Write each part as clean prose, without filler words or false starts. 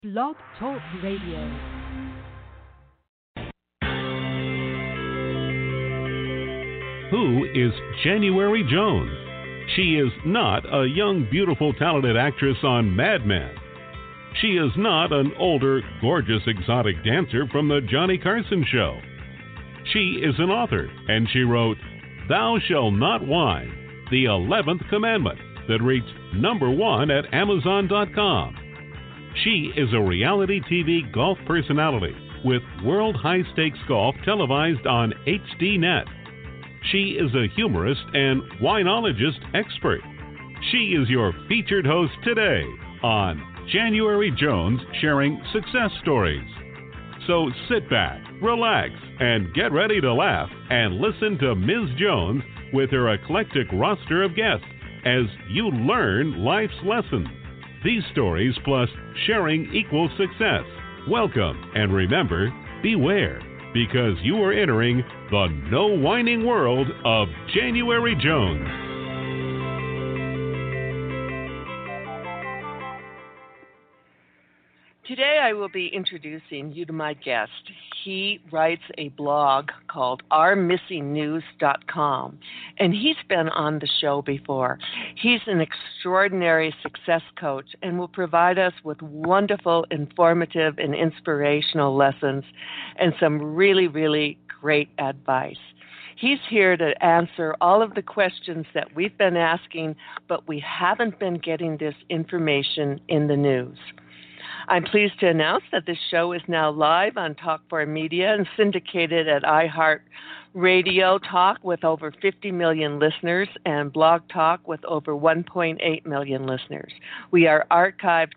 Blog Talk Radio. Who is January Jones? She is not a young, beautiful, talented actress on Mad Men. She is not an older, gorgeous, exotic dancer from the Johnny Carson show. She is an author, and she wrote Thou Shalt Not Whine, the 11th Commandment, that reached #1 at Amazon.com. She is a reality TV golf personality with World High Stakes Golf televised on HDNet. She is a humorist and winologist expert. She is your featured host today on January Jones Sharing Success Stories. So sit back, relax, and get ready to laugh and listen to Ms. Jones with her eclectic roster of guests as you learn life's lessons. These stories plus sharing equals success. Welcome, and remember, beware, because you are entering the no whining world of January Jones. Today I will be introducing you to my guest. He writes a blog called ourmissingnews.com, and he's been on the show before. He's an extraordinary success coach and will provide us with wonderful, informative, and inspirational lessons and some really, really great advice. He's here to answer all of the questions that we've been asking, but we haven't been getting this information in the news. I'm pleased to announce that this show is now live on Talk4 Media and syndicated at iHeart Radio Talk with over 50 million listeners and Blog Talk with over 1.8 million listeners. We are archived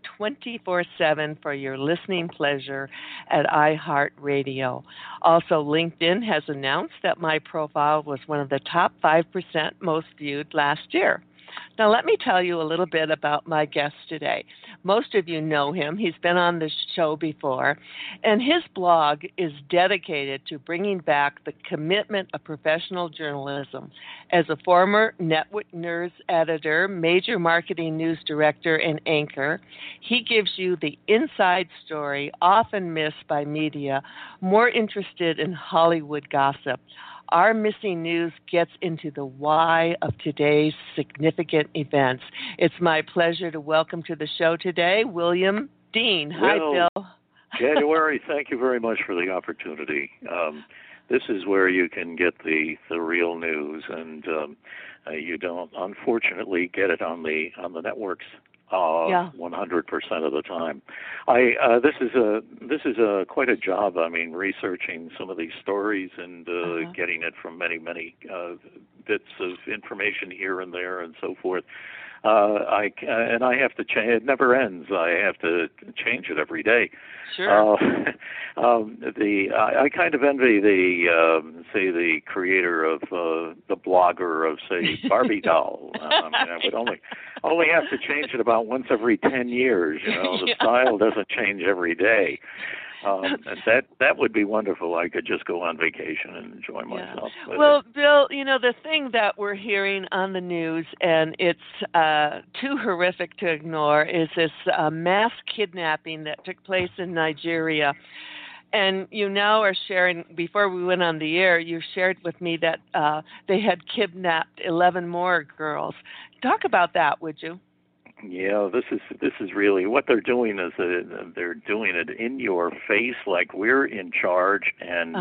24/7 for your listening pleasure at iHeart Radio. Also, LinkedIn has announced that my profile was one of the top 5% most viewed last year. Now, let me tell you a little bit about my guest today. Most of you know him. He's been on this show before, and his blog is dedicated to bringing back the commitment of professional journalism. As a former Network News editor, major marketing news director, and anchor, he gives you the inside story often missed by media more interested in Hollywood gossip. Our Missing News gets into the why of today's significant events. It's my pleasure to welcome to the show today William Dean. Hi, Bill. January, thank you very much for the opportunity. This is where you can get the real news, and you don't, unfortunately, get it on the networks 100% of the time. This is quite a job. I mean, researching some of these stories and getting it from many bits of information here and there and so forth. I have to change. It never ends. I have to change it every day. Sure. I kind of envy the creator of the blogger of say Barbie doll. I would only have to change it about once every 10 years. You know, the style doesn't change every day. That would be wonderful. I could just go on vacation and enjoy myself. Well, Bill, you know, the thing that we're hearing on the news, and it's too horrific to ignore, is this mass kidnapping that took place in Nigeria. And you now are sharing, before we went on the air, you shared with me that they had kidnapped 11 more girls. Talk about that, would you? Yeah, this is really what they're doing is they're doing it in your face, like we're in charge, and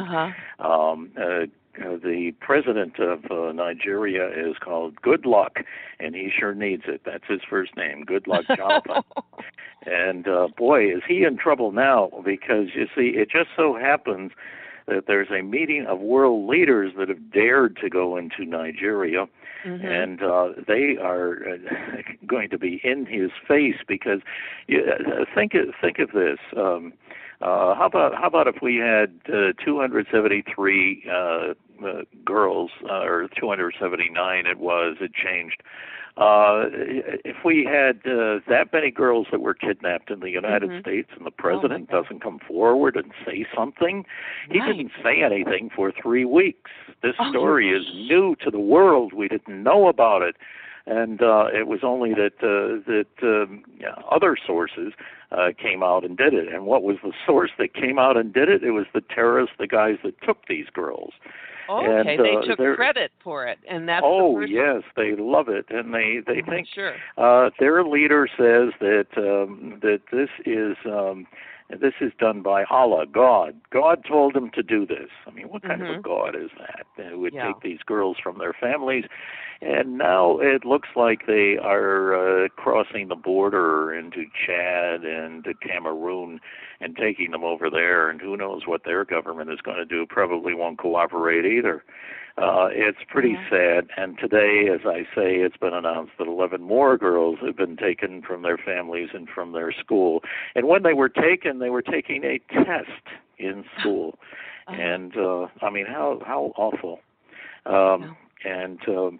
the president of Nigeria is called Good Luck, and he sure needs it. That's his first name, Good Luck Jonathan. And boy, is he in trouble now, because you see, it just so happens that there's a meeting of world leaders that have dared to go into Nigeria. Mm-hmm. And they are going to be in his face, because think of this. How about if we had 273 girls, or 279? It changed. If we had that many girls that were kidnapped in the United States, and the president doesn't come forward and say something, he didn't say anything for 3 weeks. This story is new to the world. We didn't know about it. And it was only that other sources came out and did it. And what was the source that came out and did it? It was the terrorists, the guys that took these girls. Okay, and, they took credit for it, and that's oh the yes, they love it, and they think sure. Their leader says that that this is done by Allah, God. God told them to do this. I mean, what kind of a God is that? They would take these girls from their families, and now it looks like they are crossing the border into Chad and Cameroon and taking them over there, and who knows what their government is going to do. Probably won't cooperate either. It's pretty sad, and today, as I say, it's been announced that 11 more girls have been taken from their families and from their school. And when they were taking a test in school. And, I mean, how awful. And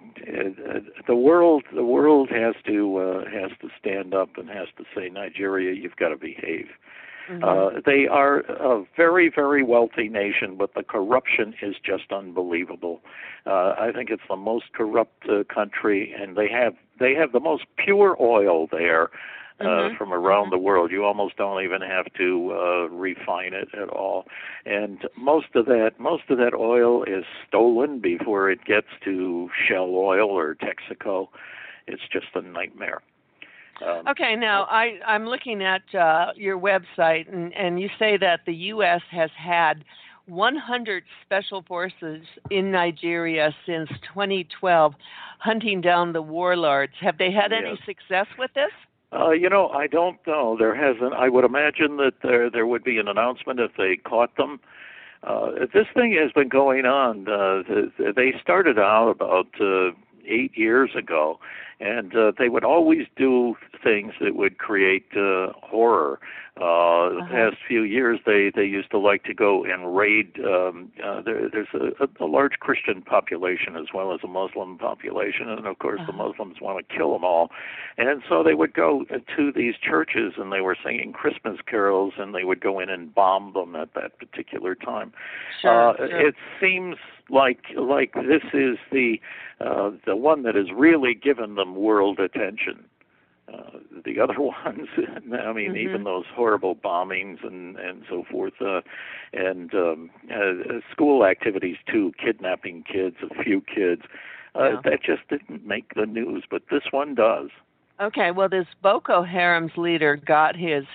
the world has to stand up and has to say, Nigeria, you've got to behave. They are a very, very wealthy nation, but the corruption is just unbelievable. I think it's the most corrupt country, and they have the most pure oil there from around the world. You almost don't even have to refine it at all. And most of that oil is stolen before it gets to Shell Oil or Texaco. It's just a nightmare. Okay, now I'm looking at your website, and you say that the U.S. has had 100 special forces in Nigeria since 2012, hunting down the warlords. Have they had any success with this? I don't know. There hasn't. I would imagine that there would be an announcement if they caught them. This thing has been going on. They started out about 8 years ago, and they would always do things that would create horror. The past few years, they used to like to go and raid. There's a large Christian population as well as a Muslim population, and of course the Muslims want to kill them all. And so they would go to these churches, and they were singing Christmas carols, and they would go in and bomb them at that particular time. Sure. It seems like this is the one that has really given them world attention. The other ones, I mean, even those horrible bombings and so forth, and school activities too, kidnapping kids, a few kids, that just didn't make the news, but this one does. Okay, well, this Boko Haram's leader got his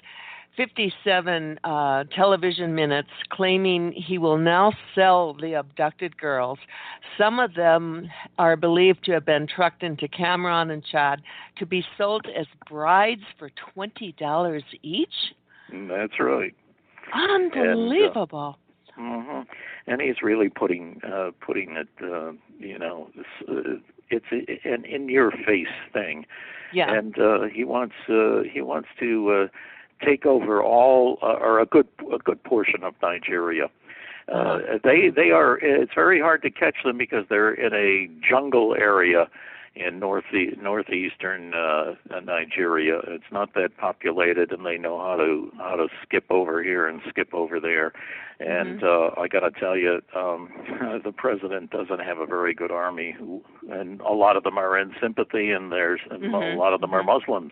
57 television minutes, claiming he will now sell the abducted girls. Some of them are believed to have been trucked into Cameroon and Chad to be sold as brides for $20 each. That's right. Unbelievable. And he's really putting it, it's an in-your-face thing. Yeah. And he wants to take over all or a good portion of Nigeria. They are. It's very hard to catch them because they're in a jungle area in northeastern Nigeria. It's not that populated, and they know how to skip over here and skip over there. And I got to tell you, the president doesn't have a very good army, and a lot of them are in sympathy, and a lot of them are Muslims.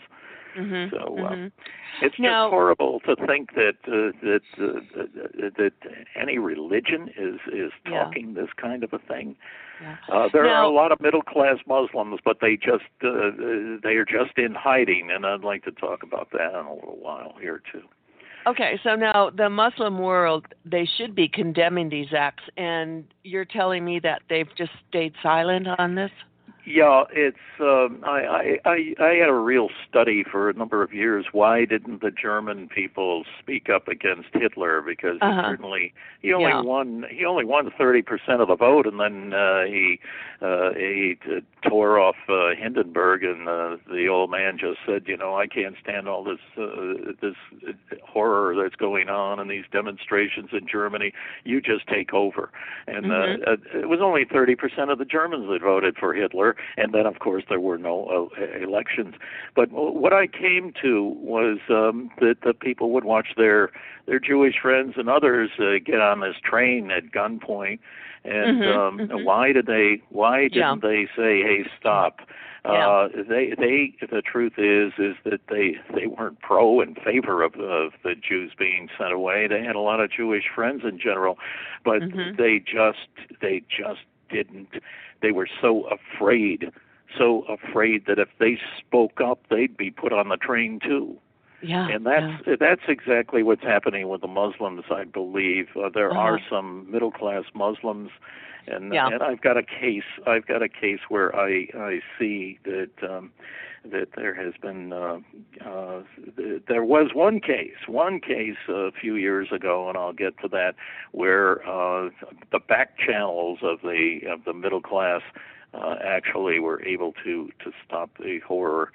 It's just horrible to think that any religion is talking this kind of a thing. There are a lot of middle class Muslims, but they are just in hiding, and I'd like to talk about that in a little while here too. Okay, so now the Muslim world, they should be condemning these acts, and you're telling me that they've just stayed silent on this? Yeah, it's. I had a real study for a number of years. Why didn't the German people speak up against Hitler? Because he only won 30% of the vote, and then he tore off Hindenburg, and the old man just said, I can't stand all this horror that's going on and these demonstrations in Germany. You just take over. And it was only 30% of the Germans that voted for Hitler. And then, of course, there were no elections. But what I came to was that the people would watch their Jewish friends and others get on this train at gunpoint. And why didn't they say, hey, stop? The truth is that they weren't pro in favor of the Jews being sent away. They had a lot of Jewish friends in general, but they just didn't. They were so afraid that if they spoke up, they'd be put on the train too. Yeah, and that's exactly what's happening with the Muslims, I believe. There are some middle class Muslims, and I've got a case where I see that that there has been there was one case a few years ago, and I'll get to that, where the back channels of the middle class actually were able to stop the horror.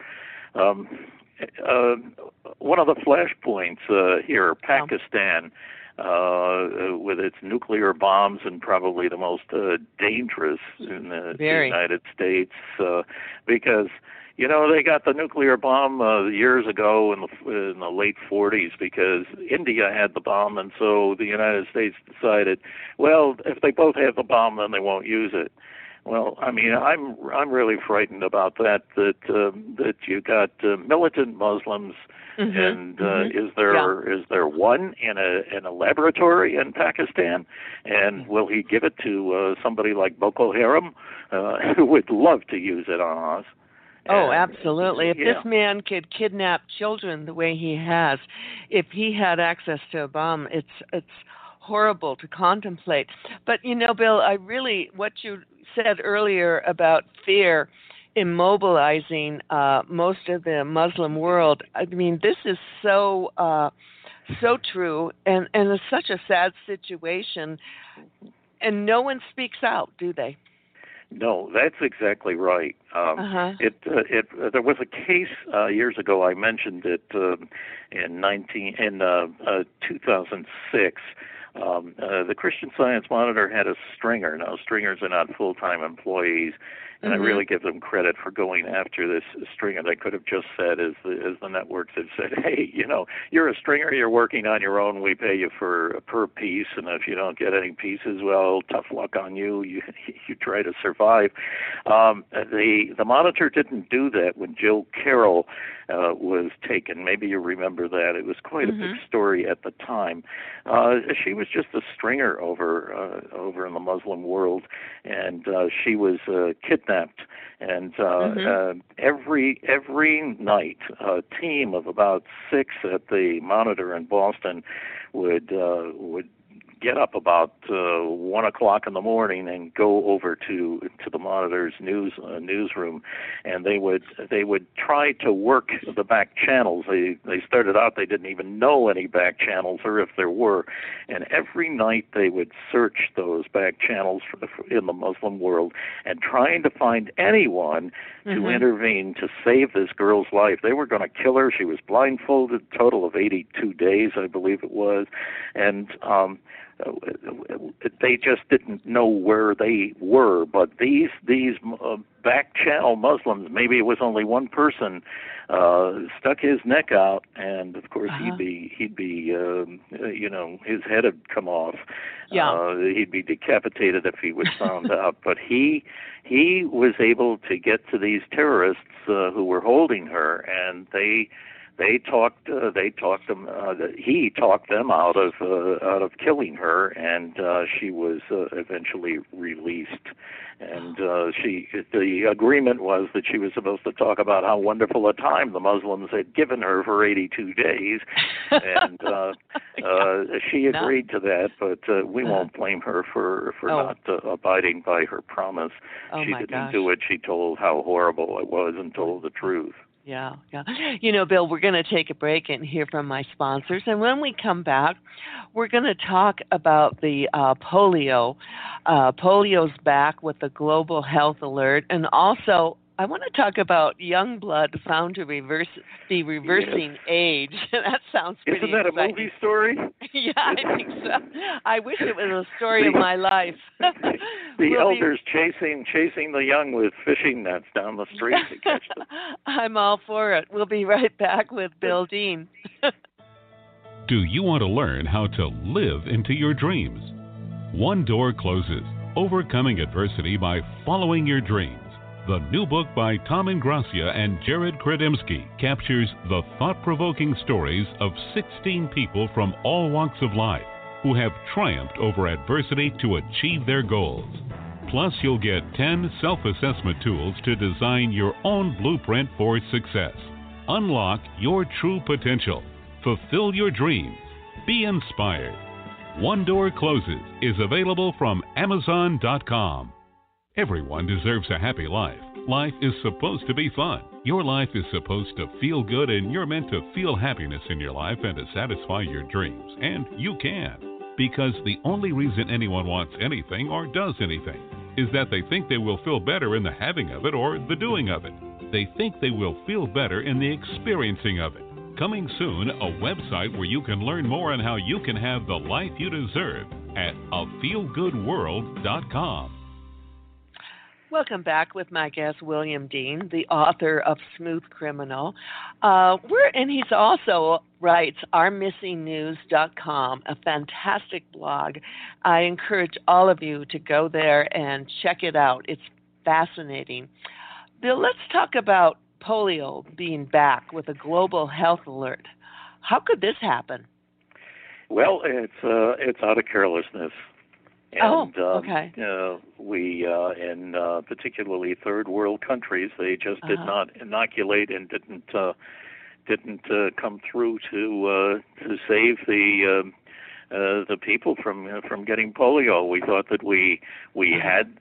One of the flashpoints here, Pakistan, with its nuclear bombs, and probably the most dangerous in the United States, because they got the nuclear bomb years ago in the late 40s, because India had the bomb, and so the United States decided, well, if they both have the bomb, then they won't use it. Well, I mean, I'm really frightened about that you got militant Muslims, and is there one in a laboratory in Pakistan, and will he give it to somebody like Boko Haram, who would love to use it on us? Oh, absolutely. If this man could kidnap children the way he has, if he had access to a bomb, it's horrible to contemplate. But Bill, what you said earlier about fear immobilizing most of the Muslim world, I mean, this is so true, and it's such a sad situation, and no one speaks out, do they? No, that's exactly right. There was a case years ago. I mentioned it in 2006. The Christian Science Monitor had a stringer. Now, stringers are not full-time employees, and I really give them credit for going after this stringer. They could have just said, as the networks have said, hey, you're a stringer, you're working on your own, we pay you per piece, and if you don't get any pieces, well, tough luck on you. You try to survive. The Monitor didn't do that when Jill Carroll was taken. Maybe you remember that. It was quite a big story at the time. She was just a stringer over in the Muslim world, and she was kidnapped. And every night, a team of about 6 at the Monitor in Boston would get up about 1 o'clock in the morning and go over to the Monitor's newsroom, and they would try to work the back channels. They started out, they didn't even know any back channels, or if there were, and every night they would search those back channels in the Muslim world, and trying to find anyone to intervene to save this girl's life. They were going to kill her. She was blindfolded, total of 82 days, I believe it was, and they just didn't know where they were. But these back channel Muslims, maybe it was only one person, stuck his neck out, and of course he'd be his head had come off. He'd be decapitated if he was found out. But he was able to get to these terrorists who were holding her, and he talked them out of killing her, and she was eventually released. And the agreement was that she was supposed to talk about how wonderful a time the Muslims had given her for 82 days, and she agreed to that. But we won't blame her for not abiding by her promise. She didn't do it. She told how horrible it was and told the truth. Yeah. Bill, we're going to take a break and hear from my sponsors. And when we come back, we're going to talk about the polio. Polio's back with the global health alert. And also, I want to talk about Youngblood found to be reversing age. That sounds pretty Isn't that exciting. A movie story? Yeah, I think so. I wish it was a story of my life. The elders chasing the young with fishing nets down the street to catch them. I'm all for it. We'll be right back with Bill Dean. Do you want to learn how to live into your dreams? One door closes, overcoming adversity by following your dreams. The new book by Tom Ingracia and Jared Kredemski captures the thought-provoking stories of 16 people from all walks of life who have triumphed over adversity to achieve their goals. Plus, you'll get 10 self-assessment tools to design your own blueprint for success. Unlock your true potential. Fulfill your dreams. Be inspired. One Door Closes is available from Amazon.com. Everyone deserves a happy life. Life is supposed to be fun. Your life is supposed to feel good, and you're meant to feel happiness in your life and to satisfy your dreams. And you can. Because the only reason anyone wants anything or does anything is that they think they will feel better in the having of it or the doing of it. They think they will feel better in the experiencing of it. Coming soon, a website where you can learn more on how you can have the life you deserve at afeelgoodworld.com. Welcome back with my guest, William Dean, the author of Smooth Criminal. And he's also writes ourmissingnews.com, a fantastic blog. I encourage all of you to go there and check it out. It's fascinating. Bill, let's talk about polio being back with a global health alert. How could this happen? Well, it's out of carelessness. And, okay. We, in particularly third world countries, they just did not inoculate and didn't come through to save the people from getting polio. We thought that we had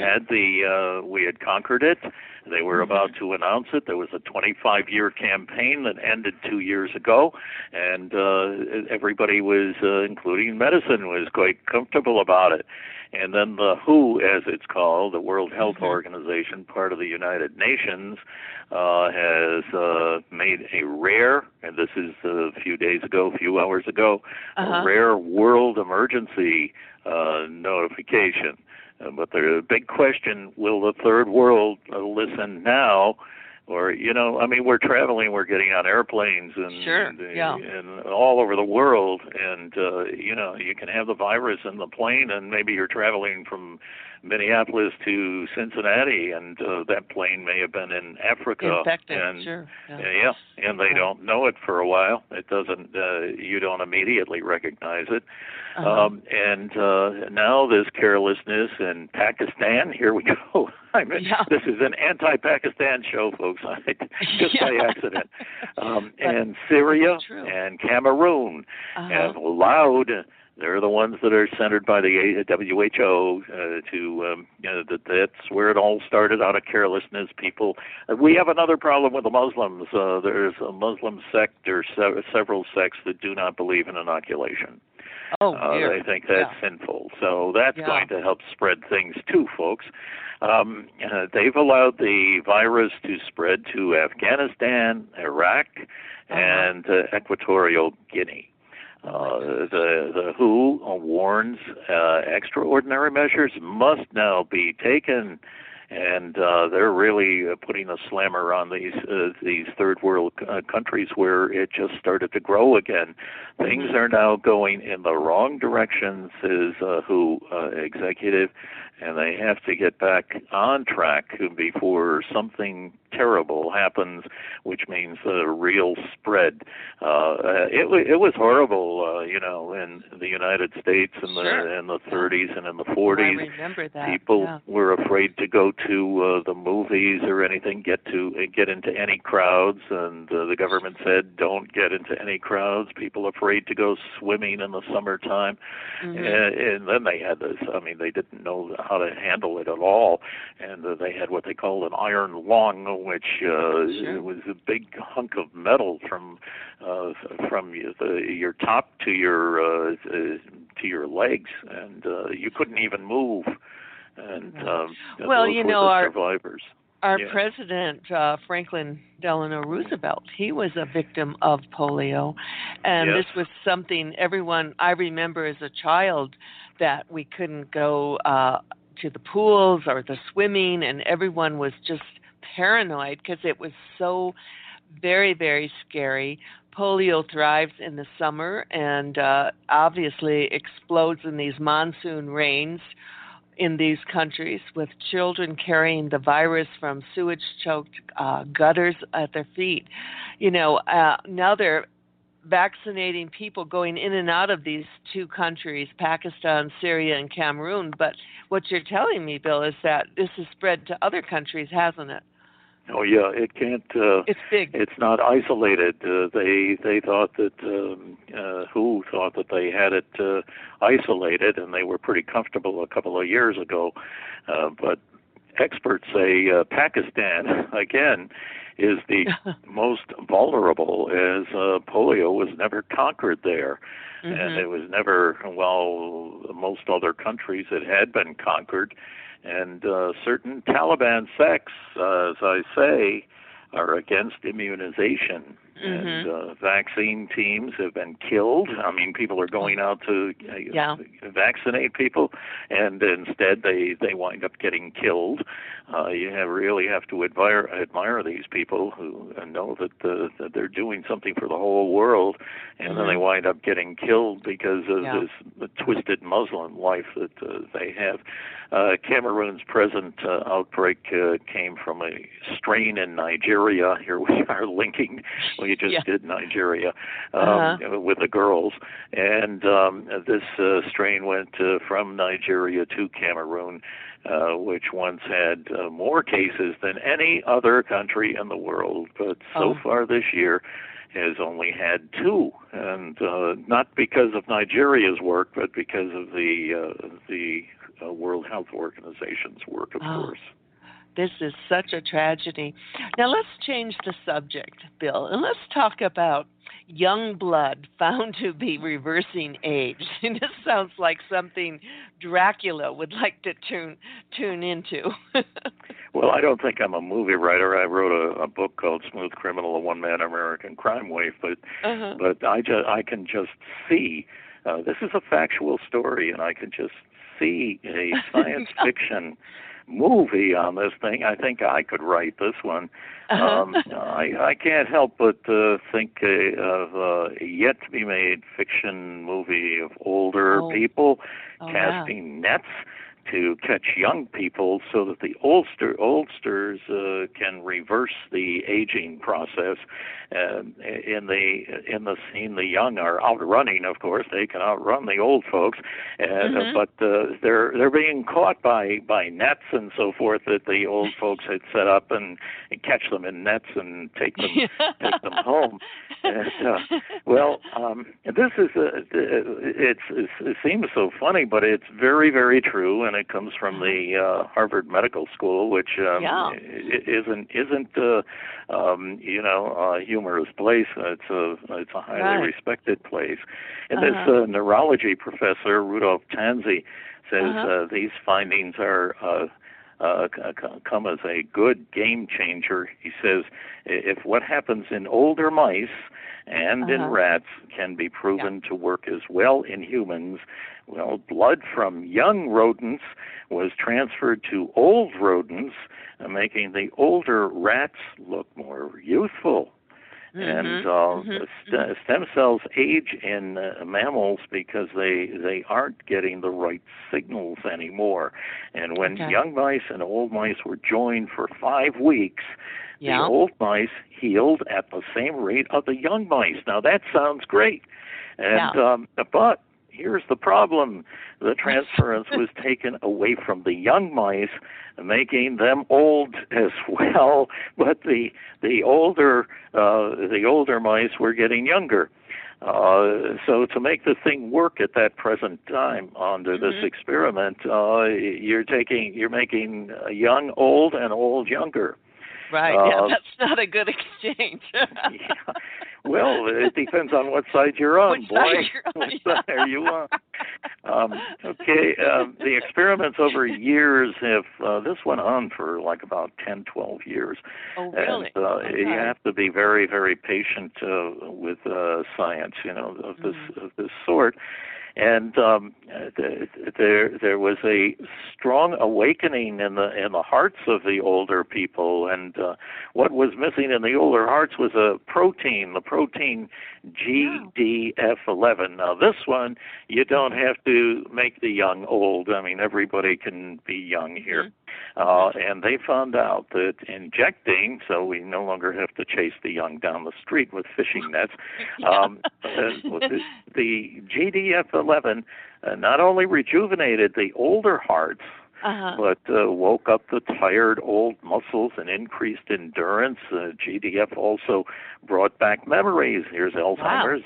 conquered it. They were about to announce it. There was a 25-year campaign that ended 2 years ago, and everybody was, including medicine, was quite comfortable about it. And then the WHO, as it's called, the World Health Organization, part of the United Nations, has made a rare, and this is a few hours ago, a rare world emergency notification. But the big question, will the third world listen now? Or, we're traveling, we're getting on airplanes and all over the world. And, you can have the virus in the plane, and maybe you're traveling from Minneapolis to Cincinnati, and that plane may have been in Africa. Infected, and they don't know it for a while. It doesn't. You don't immediately recognize it. And now this carelessness in Pakistan. Here we go. This is an anti-Pakistan show, folks. Just by accident. And Syria and Cameroon have allowed. They're the ones that are centered by the WHO. That's where it all started, out of carelessness. People. We have another problem with the Muslims. There's a Muslim sect or several sects that do not believe in inoculation. They think that's sinful. So that's going to help spread things too, folks. They've allowed the virus to spread to Afghanistan, Iraq, and Equatorial Guinea. The WHO warns extraordinary measures must now be taken, and they're really putting a slammer on these third world countries where it just started to grow again. Things are now going in the wrong direction, says WHO executive, and they have to get back on track before something terrible happens, which means a real spread. It was horrible, in the United States in the 30s and in the 40s. I remember that. People were afraid to go to the movies or anything, get into any crowds, and the government said don't get into any crowds. People afraid to go swimming in the summertime, and then they had this. They didn't know how to handle it at all, and they had what they called an iron lung, which it was a big hunk of metal from your top to your legs, and you couldn't even move. And those were the survivors. Our president, Franklin Delano Roosevelt, he was a victim of polio, and this was something I remember as a child, that we couldn't go to the pools or the swimming, and everyone was just paranoid because it was so very, very scary. Polio thrives in the summer and obviously explodes in these monsoon rains. in these countries with children carrying the virus from sewage-choked gutters at their feet. Now they're vaccinating people going in and out of these two countries, Pakistan, Syria, and Cameroon. But what you're telling me, Bill, is that this has spread to other countries, hasn't it? Oh yeah, it can't. It's big. It's not isolated. They thought that WHO thought that they had it isolated, and they were pretty comfortable a couple of years ago. But experts say Pakistan again is the most vulnerable, as polio was never conquered there. Mm-hmm. And it was never, most other countries it had been conquered. And certain Taliban sects, as I say, are against immunization. Mm-hmm. And vaccine teams have been killed. I mean, people are going out to vaccinate people, and instead they wind up getting killed. You really have to admire these people who know that they're doing something for the whole world, and then they wind up getting killed because of this twisted Muslim life that they have. Cameroon's present outbreak came from a strain in Nigeria. Here we are linking. We just did Nigeria with the girls, and this strain went from Nigeria to Cameroon, which once had more cases than any other country in the world, but so far this year has only had 2, and not because of Nigeria's work, but because of the World Health Organization's work, of course. This is such a tragedy. Now let's change the subject, Bill, and let's talk about young blood found to be reversing age. And this sounds like something Dracula would like to tune into. Well, I don't think I'm a movie writer. I wrote a book called Smooth Criminal: A One-Man American Crime Wave, but I can just see. This is a factual story, and I can just see a science fiction movie on this thing. I think I could write this one. I can't help but think of a yet-to-be-made fiction movie of older people casting nets to catch young people so that the oldsters can reverse the aging process. In the scene, the young are outrunning. Of course, they can outrun the old folks, but they're being caught by nets and so forth that the old folks had set up and catch them in nets and take them home. And, this is it seems so funny, but it's very, very true, and it comes from the Harvard Medical School, which isn't a humorous place. It's a highly respected place. And this neurology professor, Rudolph Tanzi, says these findings are come as a good game changer. He says if what happens in older mice and in rats can be proven to work as well in humans, well, blood from young rodents was transferred to old rodents, making the older rats look more youthful. And stem cells age in mammals because they aren't getting the right signals anymore. And when young mice and old mice were joined for 5 weeks, the old mice healed at the same rate of the young mice. Now that sounds great, and but here's the problem: the transference was taken away from the young mice, making them old as well. But the older mice were getting younger. So to make the thing work at that present time under this experiment, you're making young old and old younger. Right. That's not a good exchange. Well, it depends on what side you're on, Which boy. side you're on, What side are you on? The experiments over years have, this went on for like about 10, 12 years. Oh, really? And you have to be very, very patient with science, of this sort. And there was a strong awakening in the hearts of the older people, and what was missing in the older hearts was the protein GDF11. Now this one, you don't have to make the young old. I mean, everybody can be young here. And they found out that injecting, so we no longer have to chase the young down the street with fishing nets, the GDF11 not only rejuvenated the older hearts, but woke up the tired old muscles and increased endurance. GDF also brought back memories. Here's Alzheimer's.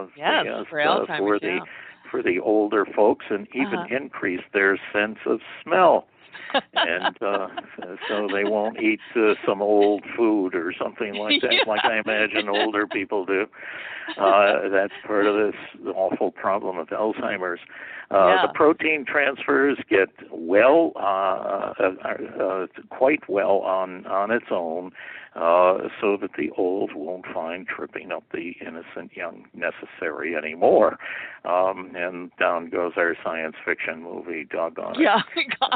For the older folks, and even increased their sense of smell. And so they won't eat some old food or something like that, like I imagine older people do. That's part of this awful problem of Alzheimer's. The protein transfers get quite well on its own, so that the old won't find tripping up the innocent young necessary anymore. And down goes our science fiction movie, doggone it. Yeah,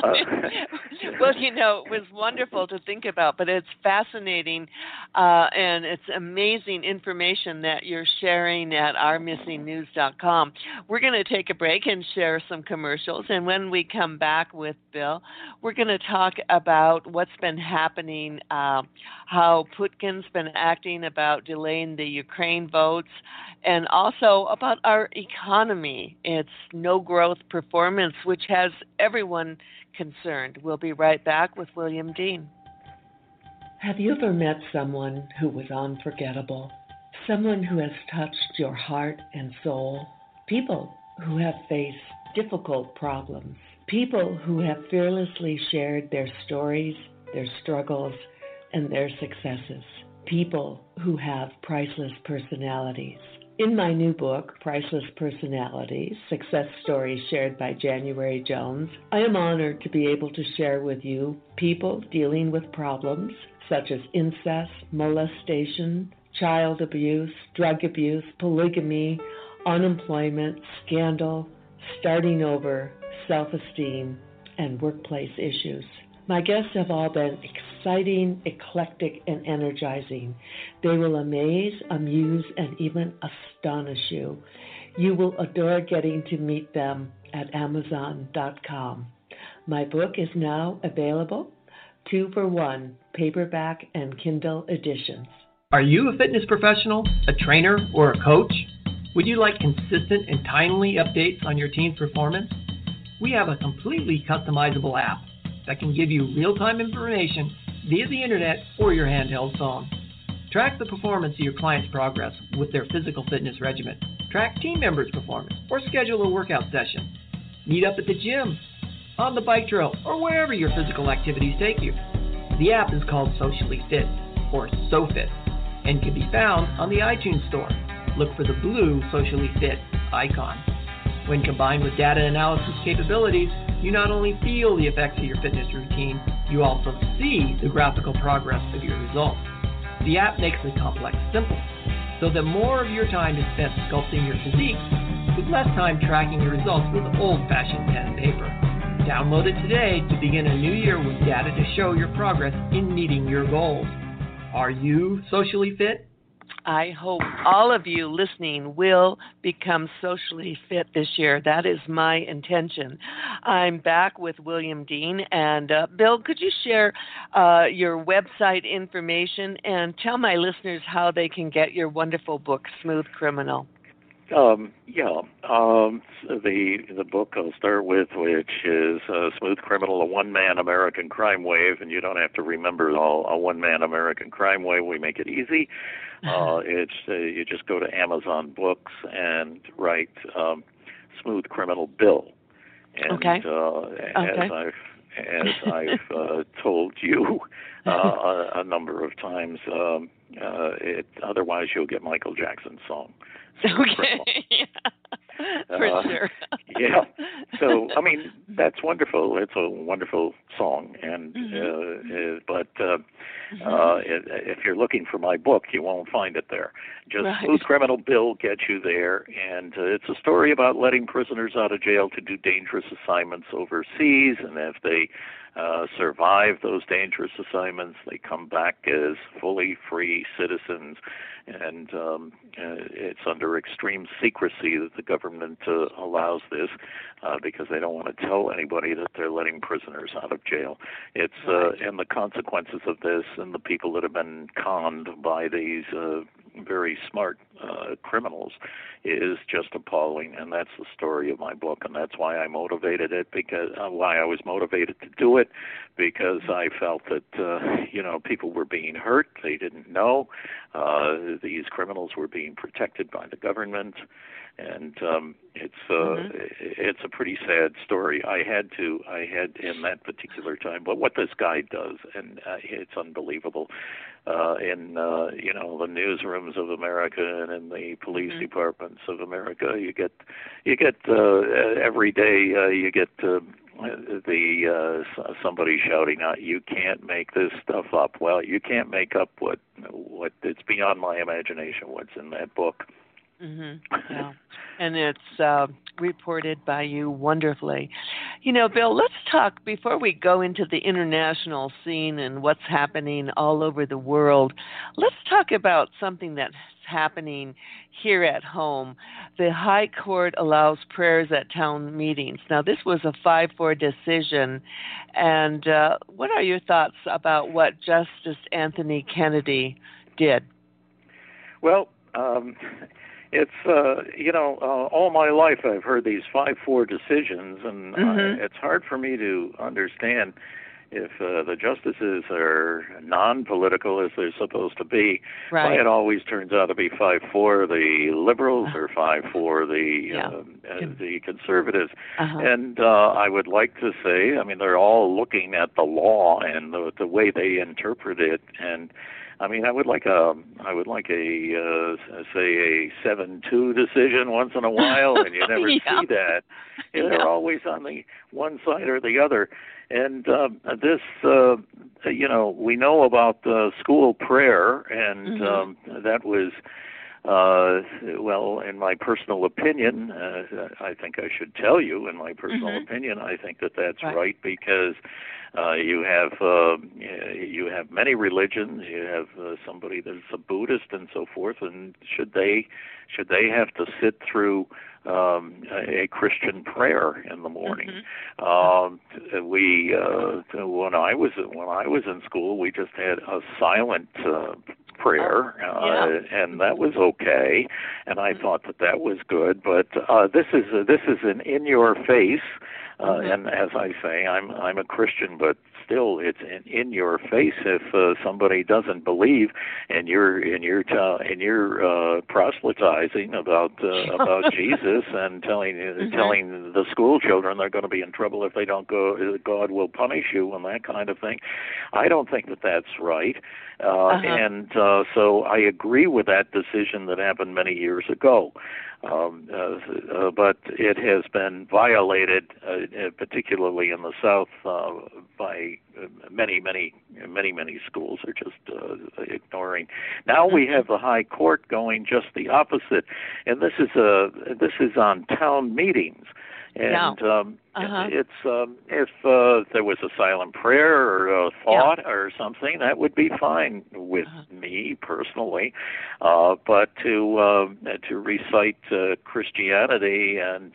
well, it was wonderful to think about, but it's fascinating, and it's amazing information that you're sharing at ourmissingnews.com. We're going to take a break and share some commercials, and when we come back with Bill, we're going to talk about what's been happening, how Putin's been acting about delaying the Ukraine votes, and also about our economy, its no-growth performance, which has everyone concerned. We'll be right back with William Dean. Have you ever met someone who was unforgettable? Someone who has touched your heart and soul? People who have faced difficult problems. People who have fearlessly shared their stories, their struggles, and their successes. People who have priceless personalities. In my new book, Priceless Personalities, Success Stories Shared by January Jones, I am honored to be able to share with you people dealing with problems such as incest, molestation, child abuse, drug abuse, polygamy, unemployment, scandal, starting over, self-esteem, and workplace issues. My guests have all been exciting, eclectic, and energizing. They will amaze, amuse, and even astonish you. You will adore getting to meet them at Amazon.com. My book is now available, 2-for-1, paperback and Kindle editions. Are you a fitness professional, a trainer, or a coach? Would you like consistent and timely updates on your team's performance? We have a completely customizable app that can give you real-time information via the internet or your handheld phone. Track the performance of your client's progress with their physical fitness regimen. Track team members' performance or schedule a workout session. Meet up at the gym, on the bike trail, or wherever your physical activities take you. The app is called Socially Fit, or SoFit, and can be found on the iTunes Store. Look for the blue Socially Fit icon. When combined with data analysis capabilities, you not only feel the effects of your fitness routine, you also see the graphical progress of your results. The app makes the complex simple, so that more of your time is spent sculpting your physique, with less time tracking your results with old-fashioned pen and paper. Download it today to begin a new year with data to show your progress in meeting your goals. Are you socially fit? I hope all of you listening will become socially fit this year. That is my intention. I'm back with William Dean. And Bill, could you share your website information and tell my listeners how they can get your wonderful book, Smooth Criminal? The book I'll start with, which is Smooth Criminal, a one-man American crime wave, and you don't have to remember a one-man American crime wave. We make it easy. It's you just go to Amazon Books and write Smooth Criminal Bill, and as I've told you a number of times, otherwise you'll get Michael Jackson's song. Okay, for sure. So, I mean, that's wonderful. It's a wonderful song, and if you're looking for my book, you won't find it there. Just Smooth Criminal Bill gets you there, and it's a story about letting prisoners out of jail to do dangerous assignments overseas, and if they survive those dangerous assignments, they come back as fully free citizens, and it's under extreme secrecy that the government allows this because they don't want to tell anybody that they're letting prisoners out of jail. It's and the consequences of this and the people that have been conned by these very smart criminals is just appalling, and that's the story of my book, and that's why I motivated it, because why I was motivated to do it, because I felt that people were being hurt, they didn't know, these criminals were being protected by the government, and it's a pretty sad story. I had in that particular time, but what this guy does, and it's unbelievable. In the newsrooms of America and in the police departments of America, you get every day you get somebody shouting out, "You can't make this stuff up." Well, you can't make up what it's beyond my imagination what's in that book. Yeah. And it's reported by you wonderfully. Bill, let's talk, before we go into the international scene and what's happening all over the world, let's talk about something that's happening here at home. The High Court allows prayers at town meetings. Now, this was a 5-4 decision, and what are your thoughts about what Justice Anthony Kennedy did? Well, it's, all my life I've heard these 5-4 decisions, and it's hard for me to understand if the justices are non-political as they're supposed to be. Why it always turns out to be 5-4 the liberals or 5-4 the conservatives. And I would like to say, I mean, they're all looking at the law and the way they interpret it, and I mean, I would like a say a 7-2 decision once in a while, and you never see that. They're always on the one side or the other. And this, we know about school prayer, and that was, in my personal opinion, I think I should tell you, in my personal opinion, I think that's right, because you have many religions. You have somebody that's a Buddhist and so forth, and should they have to sit through a Christian prayer in the morning? When I was in school, we just had a silent prayer, and that was okay, and I thought that was good. But this is an in your face. And as I say, I'm a Christian, but still, it's in your face if somebody doesn't believe, and you're proselytizing about Jesus and telling the school children they're going to be in trouble if they don't go. God will punish you and that kind of thing. I don't think that's right. And so I agree with that decision that happened many years ago. But it has been violated, particularly in the South, by many schools are just ignoring. Now we have the High Court going just the opposite, and this is on town meetings. And it's if there was a silent prayer or a thought or something, that would be fine with me personally. But to recite Christianity and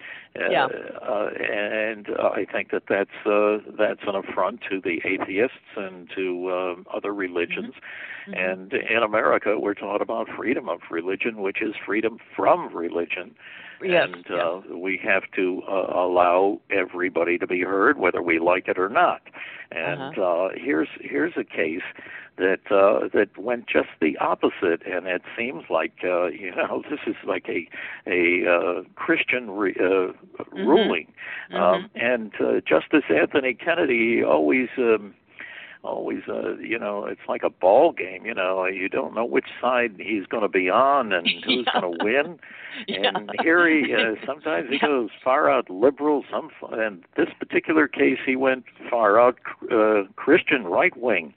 I think that's an affront to the atheists and to other religions. And in America, we're taught about freedom of religion, which is freedom from religion. And we have to allow everybody to be heard, whether we like it or not. And here's a case that went just the opposite, and it seems like this is like a Christian ruling. And Justice Anthony Kennedy always it's like a ball game. You don't know which side he's going to be on and who's going to win. And here sometimes he goes far out liberal, and this particular case he went far out Christian right wing.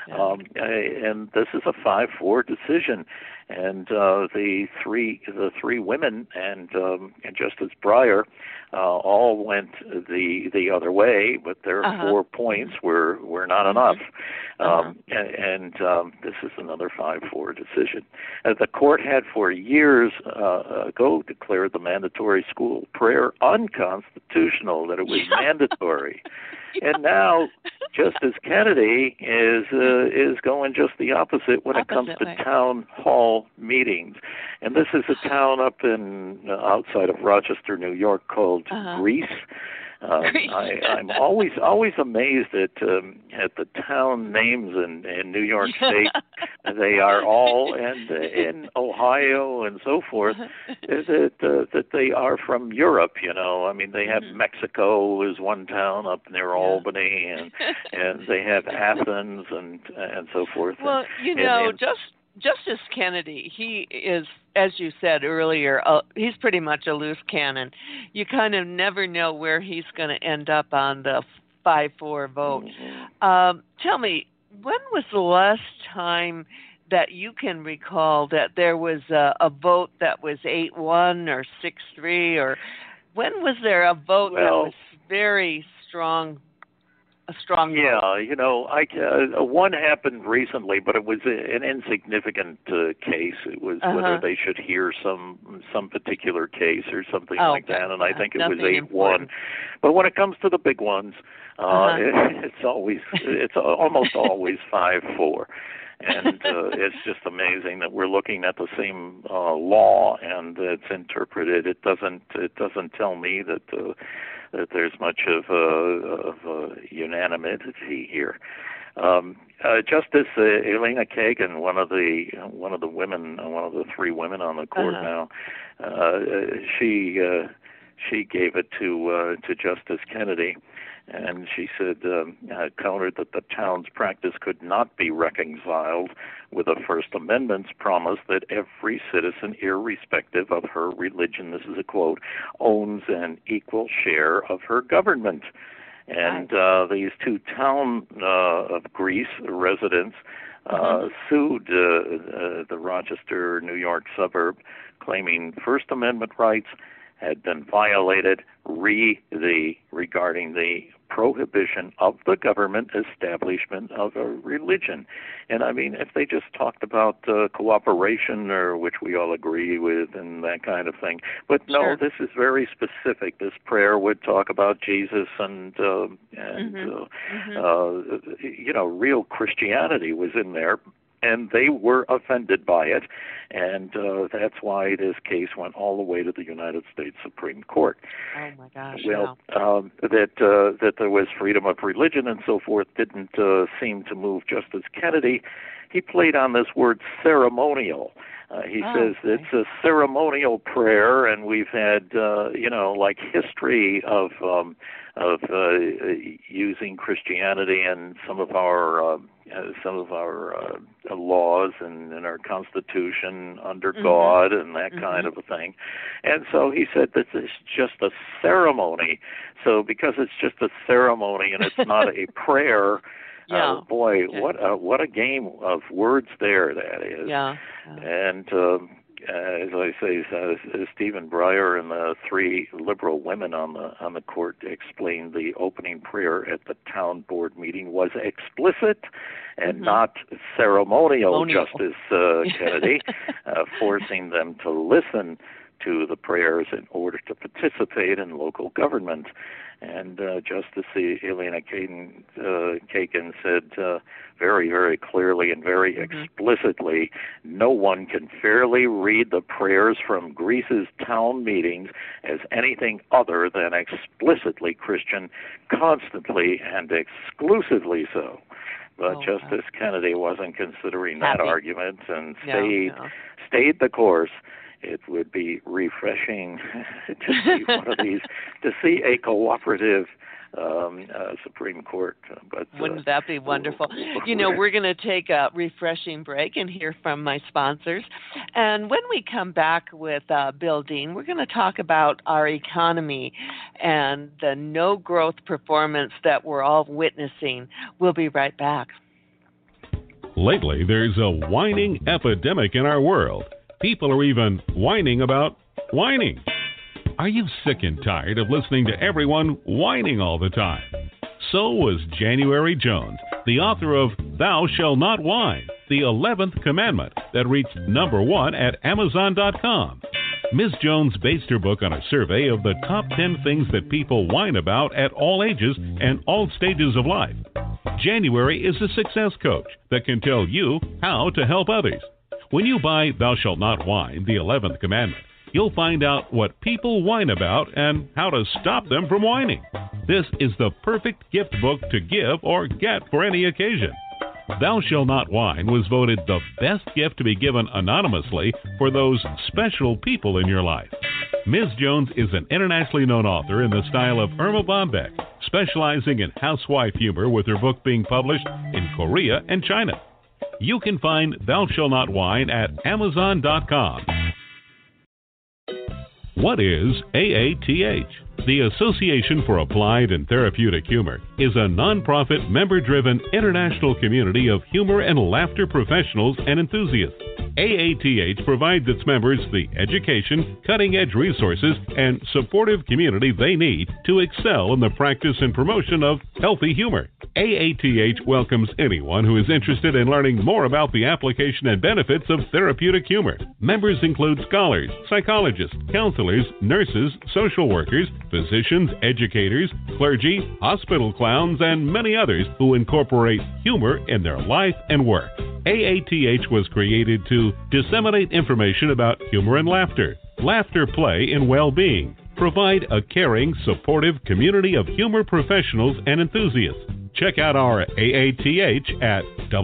And this is a 5-4 decision. And the three women and Justice Breyer all went the other way, but their 4 points were not enough. And this is another 5-4 decision. The court had for years ago declared the mandatory school prayer unconstitutional, that it was mandatory. And now Justice Kennedy is going just the opposite when it comes to town hall meetings. And this is a town up outside of Rochester, New York, called Greece. I'm always amazed at the town names in New York State. They are all, and in Ohio and so forth, that they are from Europe. I mean, they have Mexico is one town up near Albany, and they have Athens and so forth. Well, Justice Kennedy, he is, as you said earlier, he's pretty much a loose cannon. You kind of never know where he's going to end up on the 5-4 vote. Tell me, when was the last time that you can recall that there was a vote that was 8-1 or 6-3, or when was there a vote that was very strong? A strong vote? One happened recently, but it was an insignificant case. It was whether they should hear some particular case or something like that, and I think it was 8-1. But when it comes to the big ones, it's almost always 5-4. And it's just amazing that we're looking at the same law and it's interpreted. It doesn't tell me that there's much of unanimity here. Justice Elena Kagan, one of the women, one of the three women on the court now, she gave it to Justice Kennedy. And she said, countered that the town's practice could not be reconciled with the First Amendment's promise that every citizen, irrespective of her religion, this is a quote, owns an equal share of her government. And these two town of Greece residents sued the Rochester, New York suburb, claiming First Amendment rights had been violated regarding the prohibition of the government establishment of a religion. And I mean, if they just talked about cooperation, or which we all agree with, and that kind of thing. But no, this is very specific. This prayer would talk about Jesus and real Christianity was in there. And they were offended by it, and that's why this case went all the way to the United States Supreme Court. Oh my gosh! Well, that there was freedom of religion and so forth didn't seem to move Justice Kennedy. He played on this word ceremonial. He says it's a ceremonial prayer, and we've had like history of using Christianity in some of our laws and in our Constitution under God and that kind of a thing. And so he said this is just a ceremony. So because it's just a ceremony and it's not a prayer, what a game of words there that is. And as I say, Stephen Breyer and the three liberal women on the court explained the opening prayer at the town board meeting was explicit and not ceremonial. Justice Kennedy, forcing them to listen to the prayers in order to participate in local government. And Justice Elena Kagan said very, very clearly and very explicitly, no one can fairly read the prayers from Greece's town meetings as anything other than explicitly Christian, constantly and exclusively so. But Justice Kennedy wasn't considering that argument and stayed the course. It would be refreshing to see one of these, to see a cooperative Supreme Court. But wouldn't that be wonderful? We're going to take a refreshing break and hear from my sponsors. And when we come back with Bill Dean, we're going to talk about our economy and the no-growth performance that we're all witnessing. We'll be right back. Lately, there's a whining epidemic in our world. People are even whining about whining. Are you sick and tired of listening to everyone whining all the time? So was January Jones, the author of Thou Shalt Not Whine, the 11th Commandment, that reached #1 at Amazon.com. Ms. Jones based her book on a survey of the top 10 things that people whine about at all ages and all stages of life. January is a success coach that can tell you how to help others. When you buy Thou Shalt Not Whine, the 11th Commandment, you'll find out what people whine about and how to stop them from whining. This is the perfect gift book to give or get for any occasion. Thou Shalt Not Whine was voted the best gift to be given anonymously for those special people in your life. Ms. Jones is an internationally known author in the style of Irma Bombeck, specializing in housewife humor, with her book being published in Korea and China. You can find Thou Shalt Not Whine at Amazon.com. What is AATH? The Association for Applied and Therapeutic Humor is a nonprofit, member-driven international community of humor and laughter professionals and enthusiasts. AATH provides its members the education, cutting-edge resources, and supportive community they need to excel in the practice and promotion of healthy humor. AATH welcomes anyone who is interested in learning more about the application and benefits of therapeutic humor. Members include scholars, psychologists, counselors, nurses, social workers, physicians, educators, clergy, hospital clowns, and many others who incorporate humor in their life and work. AATH was created to disseminate information about humor and laughter, play, and well-being, provide a caring, supportive community of humor professionals and enthusiasts. Check out our AATH at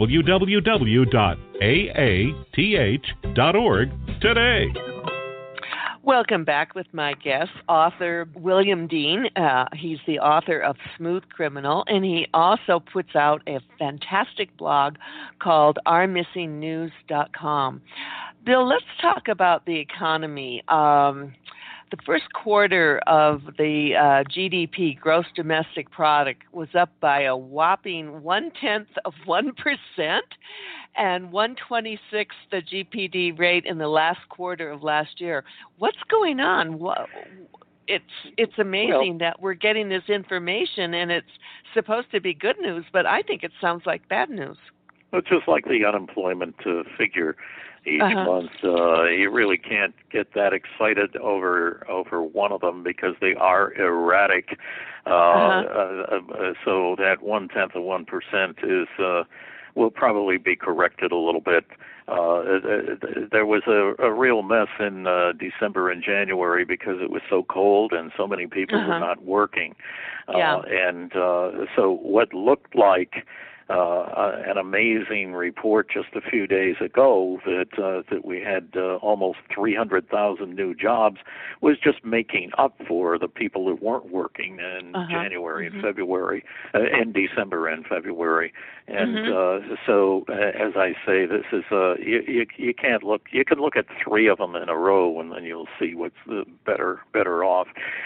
www.aath.org today. Welcome back with my guest, author William Dean. He's the author of Smooth Criminal, and he also puts out a fantastic blog called OurMissingNews.com. Bill, let's talk about the economy. The first quarter of the GDP, gross domestic product, was up by a whopping 0.1%, and 1.26 the GPD rate in the last quarter of last year. What's going on? It's amazing that we're getting this information, and it's supposed to be good news, but I think it sounds like bad news. It's just like the unemployment figure each month. You really can't get that excited over one of them because they are erratic. So that 0.1% is will probably be corrected a little bit. There was a real mess in December and January because it was so cold and so many people were not working. So what looked like an amazing report just a few days ago that we had almost 300,000 new jobs was just making up for the people who weren't working in January and February, in December and February. And so, as I say, this is you can't look. You can look at three of them in a row, and then you'll see what's better off.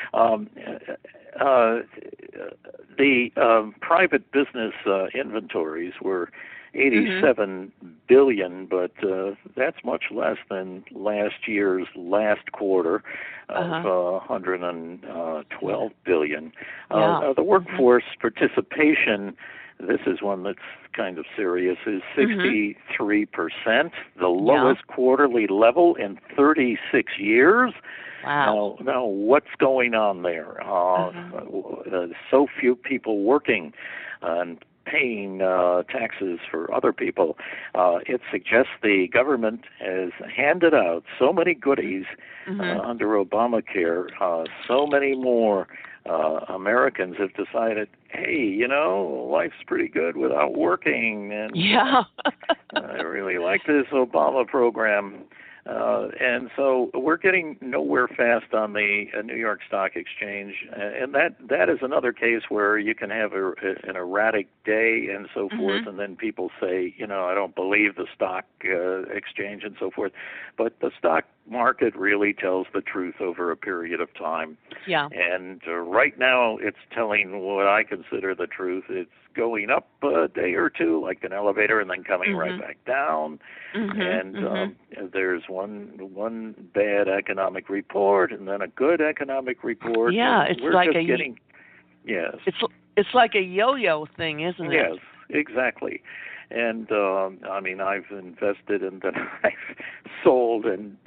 The private business inventories were 87 billion, but that's much less than last year's last quarter of 112 billion. The workforce participation, this is one that's kind of serious, is 63%, the lowest quarterly level in 36 years. Wow. Now, what's going on there? So few people working and paying taxes for other people. It suggests the government has handed out so many goodies under Obamacare. So many more Americans have decided, hey, life's pretty good without working. And I really like this Obama program. And so we're getting nowhere fast on the New York Stock Exchange, and that is another case where you can have an erratic day and so forth, and then people say, I don't believe the stock exchange and so forth. But the stock market really tells the truth over a period of time. Yeah. And right now it's telling what I consider the truth. It's going up a day or two like an elevator and then coming right back down. And there's one bad economic report and then a good economic report. Yeah, it's like yes. It's like a yo-yo thing, isn't it? Yes, exactly. And I've invested and then I've sold, and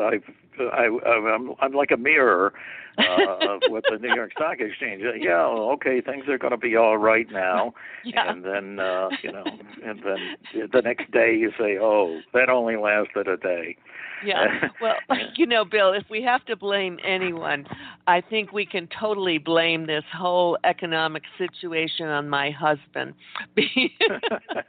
I'm like a mirror of what the New York Stock Exchange. Yeah, okay, things are going to be all right now, and then and then the next day you say, oh, that only lasted a day. Yeah. Well, Bill, if we have to blame anyone, I think we can totally blame this whole economic situation on my husband. Because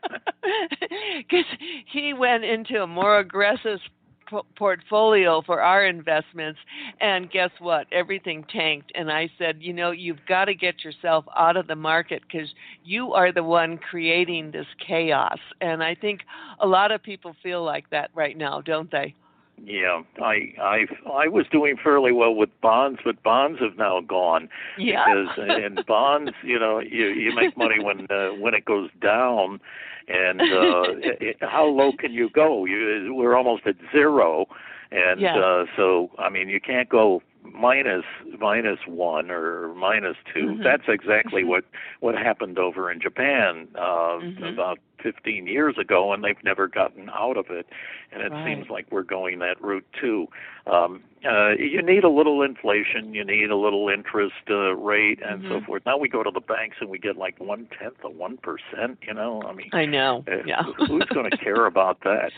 he went into a more aggressive portfolio for our investments, and guess what? Everything tanked. And I said, you've got to get yourself out of the market because you are the one creating this chaos. And I think a lot of people feel like that right now, don't they? Yeah, I was doing fairly well with bonds, but bonds have now gone. Yeah. Because in bonds, you make money when it goes down, and how low can you go? We're almost at zero, and so you can't go minus one or minus two. That's exactly what happened over in Japan about 15 years ago, and they've never gotten out of it. And it seems like we're going that route too. You need a little inflation, you need a little interest rate, and so forth. Now we go to the banks and we get like 0.1% of 1%. I know. Who's going to care about that?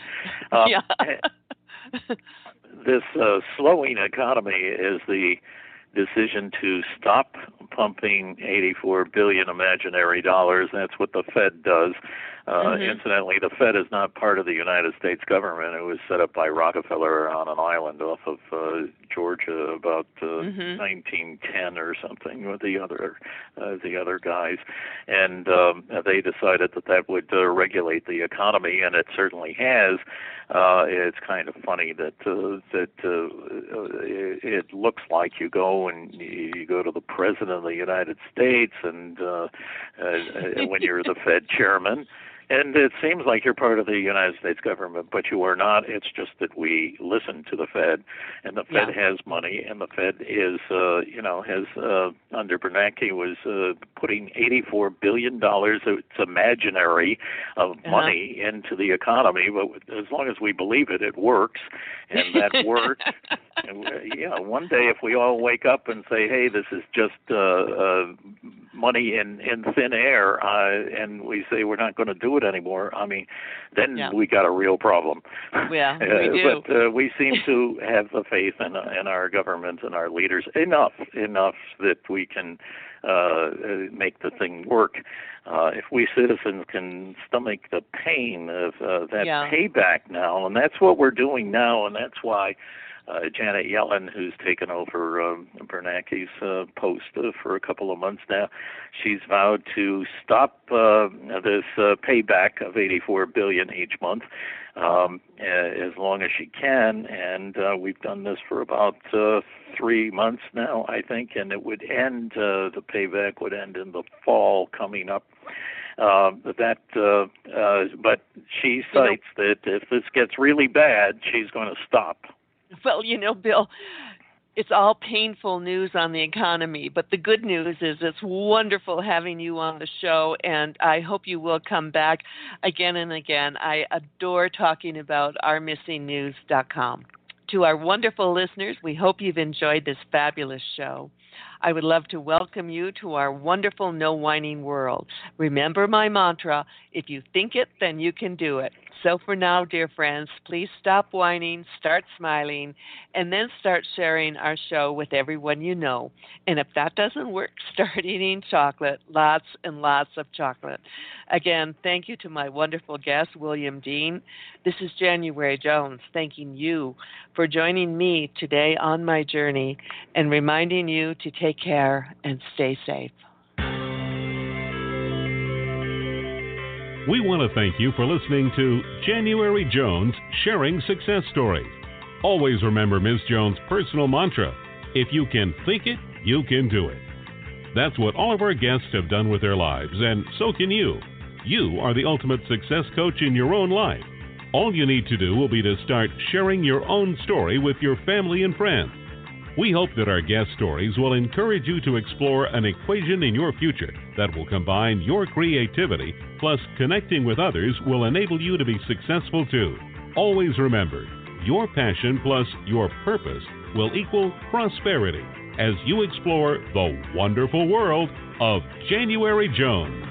This slowing economy is the decision to stop pumping $84 billion imaginary dollars. That's what the Fed does. Incidentally, the Fed is not part of the United States government. It was set up by Rockefeller on an island off of Georgia about 1910 or something with the other guys, and they decided that would regulate the economy, and it certainly has. It's kind of funny that it looks like you go to the President of the United States, and when you're the Fed chairman. And it seems like you're part of the United States government, but you are not. It's just that we listen to the Fed, and the Fed has money, and the Fed is, has under Bernanke was putting $84 billion. It's imaginary of money into the economy, but as long as we believe it, it works, and that works. And, one day if we all wake up and say, hey, this is just money in thin air, and we say we're not going to do it anymore, then we got a real problem. Yeah, we do. But we seem to have the faith in our government and our leaders enough that we can make the thing work. If we citizens can stomach the pain of that payback now, and that's what we're doing now, and that's why Janet Yellen, who's taken over Bernanke's post for a couple of months now, she's vowed to stop this payback of $84 billion each month as long as she can. And we've done this for about 3 months now, I think, and it would end. The payback would end in the fall coming up. But she cites that if this gets really bad, she's going to stop. Well, Bill, it's all painful news on the economy, but the good news is it's wonderful having you on the show, and I hope you will come back again and again. I adore talking about ourmissingnews.com. To our wonderful listeners, we hope you've enjoyed this fabulous show. I would love to welcome you to our wonderful no whining world. Remember my mantra, if you think it, then you can do it. So for now, dear friends, please stop whining, start smiling, and then start sharing our show with everyone you know. And if that doesn't work, start eating chocolate, lots and lots of chocolate. Again, thank you to my wonderful guest, William Dean. This is January Jones, thanking you for joining me today on my journey and reminding you to take care and stay safe. We want to thank you for listening to January Jones Sharing Success Stories. Always remember Ms. Jones' personal mantra, if you can think it, you can do it. That's what all of our guests have done with their lives, and so can you. You are the ultimate success coach in your own life. All you need to do will be to start sharing your own story with your family and friends. We hope that our guest stories will encourage you to explore an equation in your future that will combine your creativity plus connecting with others will enable you to be successful too. Always remember, your passion plus your purpose will equal prosperity as you explore the wonderful world of January Jones.